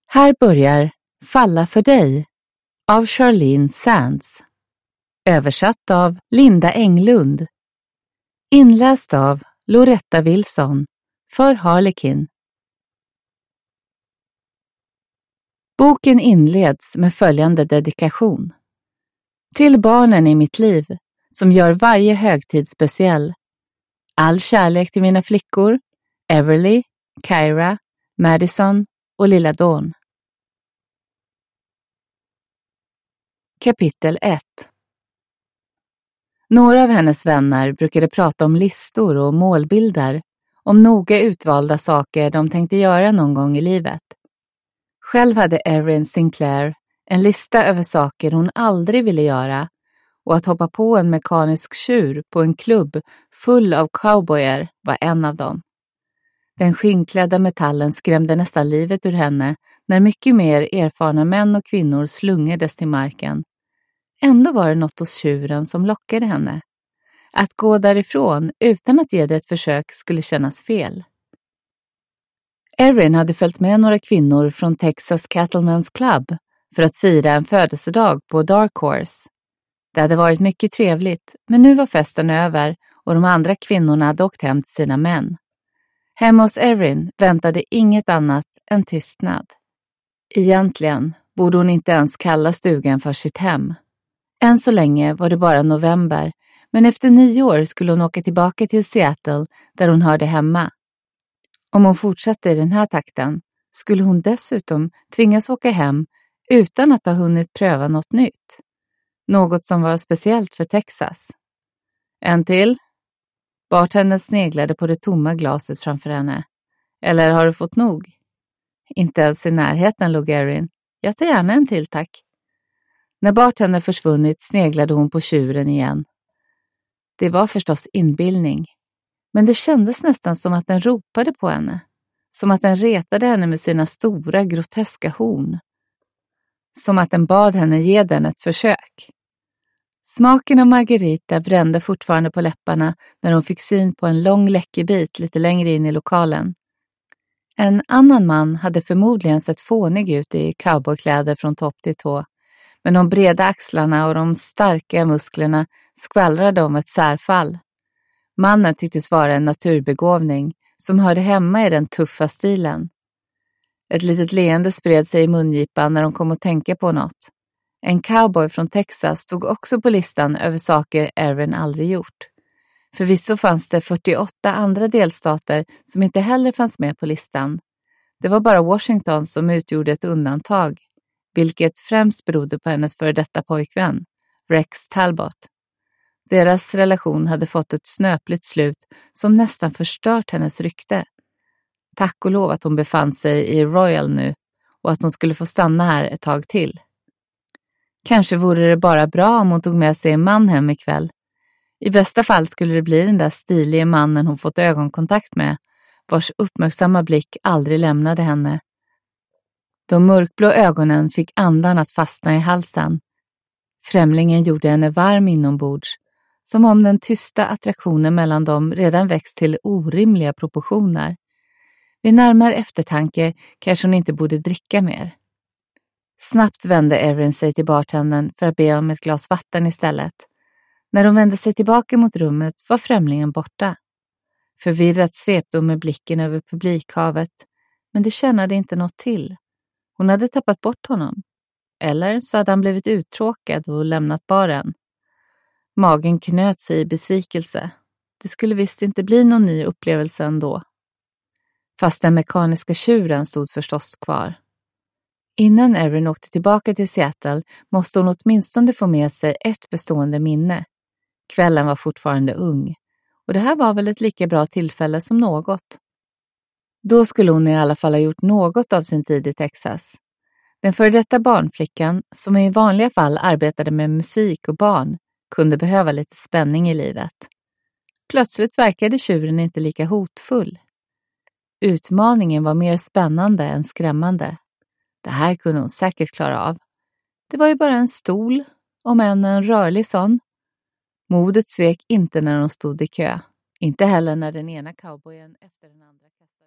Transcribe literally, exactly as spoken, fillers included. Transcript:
Här börjar Falla för dig av Charlene Sands. Översatt av Linda Englund. Inläst av Loretta Wilson för Harlequin. Boken inleds med följande dedikation. Till barnen i mitt liv som gör varje högtid speciell. All kärlek till mina flickor, Everly, Kyra, Madison och lilla Dawn. Kapitel ett. Några av hennes vänner brukade prata om listor och målbilder, om noga utvalda saker de tänkte göra någon gång i livet. Själv hade Erin Sinclair en lista över saker hon aldrig ville göra, och att hoppa på en mekanisk tjur på en klubb full av cowboyer var en av dem. Den skinnklädda metallen skrämde nästan livet ur henne när mycket mer erfarna män och kvinnor slungades till marken. Ändå var det något hos tjuren som lockade henne. Att gå därifrån utan att ge det ett försök skulle kännas fel. Erin hade följt med några kvinnor från Texas Cattlemen's Club för att fira en födelsedag på Dark Horse. Det hade varit mycket trevligt, men nu var festen över och de andra kvinnorna hade åkt hem till sina män. Hemma hos Erin väntade inget annat än tystnad. Egentligen borde hon inte ens kalla stugan för sitt hem. Än så länge var det bara november, men efter nyår skulle hon åka tillbaka till Seattle där hon hörde hemma. Om hon fortsatte i den här takten skulle hon dessutom tvingas åka hem utan att ha hunnit pröva något nytt. Något som var speciellt för Texas. En till? Bartendern sneglade på det tomma glaset framför henne. Eller har du fått nog? Inte ens i närheten, låg Erin. Jag tar gärna en till, tack. När bartendern försvunnit sneglade hon på tjuren igen. Det var förstås inbildning. Men det kändes nästan som att den ropade på henne. Som att den retade henne med sina stora, groteska horn. Som att den bad henne ge den ett försök. Smaken av margarita brände fortfarande på läpparna när hon fick syn på en lång läckerbit lite längre in i lokalen. En annan man hade förmodligen sett fånig ut i cowboykläder från topp till tå. Men de breda axlarna och de starka musklerna skvallrade om ett särfall. Mannen tycktes vara en naturbegåvning som hörde hemma i den tuffa stilen. Ett litet leende spred sig i mungipan när de kom att tänka på något. En cowboy från Texas stod också på listan över saker Erin aldrig gjort. Förvisso fanns det fyrtioåtta andra delstater som inte heller fanns med på listan. Det var bara Washington som utgjorde ett undantag, vilket främst berodde på hennes före detta pojkvän, Rex Talbot. Deras relation hade fått ett snöpligt slut som nästan förstört hennes rykte. Tack och lov att hon befann sig i Royal nu och att hon skulle få stanna här ett tag till. Kanske vore det bara bra om hon tog med sig en man hem ikväll. I bästa fall skulle det bli den där stiliga mannen hon fått ögonkontakt med, vars uppmärksamma blick aldrig lämnade henne. De mörkblå ögonen fick andan att fastna i halsen. Främlingen gjorde henne varm inombords, som om den tysta attraktionen mellan dem redan växt till orimliga proportioner. Vid närmare eftertanke kanske hon inte borde dricka mer. Snabbt vände Erin sig till bartendern för att be om ett glas vatten istället. När hon vände sig tillbaka mot rummet var främlingen borta. Förvirrat svepte hon med blicken över publikhavet, men det tjänade inte något till. Hon hade tappat bort honom. Eller så hade han blivit uttråkad och lämnat baren. Magen knöt sig i besvikelse. Det skulle visst inte bli någon ny upplevelse ändå. Fast den mekaniska tjuren stod förstås kvar. Innan Erin åkte tillbaka till Seattle måste hon åtminstone få med sig ett bestående minne. Kvällen var fortfarande ung. Och det här var väl ett lika bra tillfälle som något. Då skulle hon i alla fall ha gjort något av sin tid i Texas. Den före detta barnflickan, som i vanliga fall arbetade med musik och barn, kunde behöva lite spänning i livet. Plötsligt verkade tjuren inte lika hotfull. Utmaningen var mer spännande än skrämmande. Det här kunde hon säkert klara av. Det var ju bara en stol, om än en rörlig sån. Modet svek inte när hon stod i kö. Inte heller när den ena cowboyen efter den andra kastade.